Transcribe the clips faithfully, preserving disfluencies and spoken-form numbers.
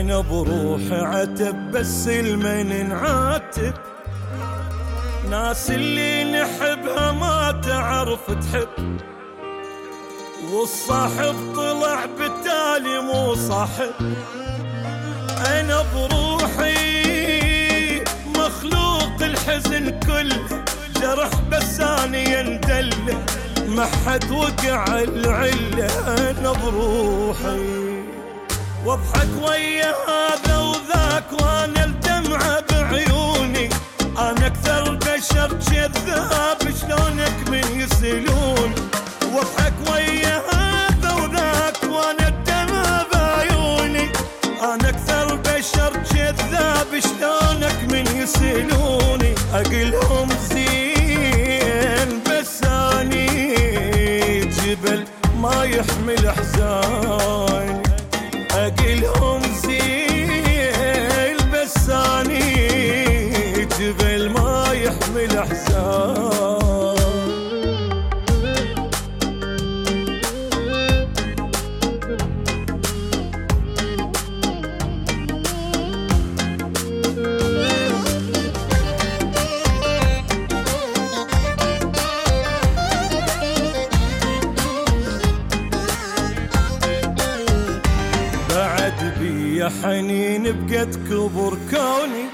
انا بروحي عتب بس المن نعاتب، ناس اللي نحبها ما تعرف تحب، والصاحب طلع بالتالي مو صاحب. انا بروحي مخلوق الحزن كله، جرح بس انا يندله، ما حد وقع العله. انا بروحي واضحك ويا هذا وذاك وانا الدمعه بعيوني، انا اكثر بشر كذاب شلونك من يسلون، واضحك ويا هذا وذاك وانا الدمعه بعيوني، انا اكثر بشر كذاب شلونك من يسلوني. اقلهم زين بس اني جبل ما يحمل احزان، اقلهم زين بس اني جبل ما يحمل احزان. يا حنين بقد كبر كوني،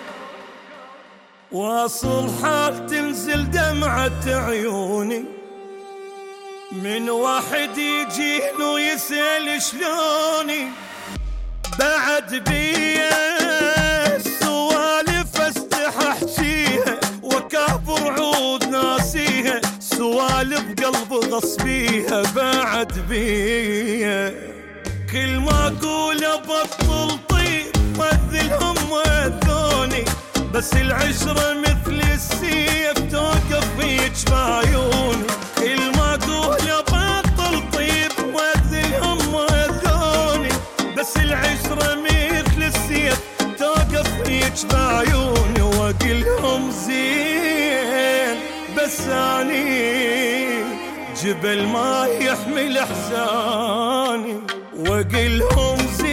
واصل حال تنزل دمعة عيوني، من واحد يجين ويسأل شلوني، بعد بيا السوالف استح احجيها، وكابر عود ناسيها، سوالف قلب غصبيها. بعد بيا كل ما اقول ابطل طيب وذلهم وذوني، بس العشرة مثل السيف توقف فيك بعيوني. كل ما اقول ابطل طيب وذلهم وذوني، بس العشرة مثل السيف توقف فيك بعيوني. واقلهم زين بس اني جبل ما يحمل احزاني، واقلهم زين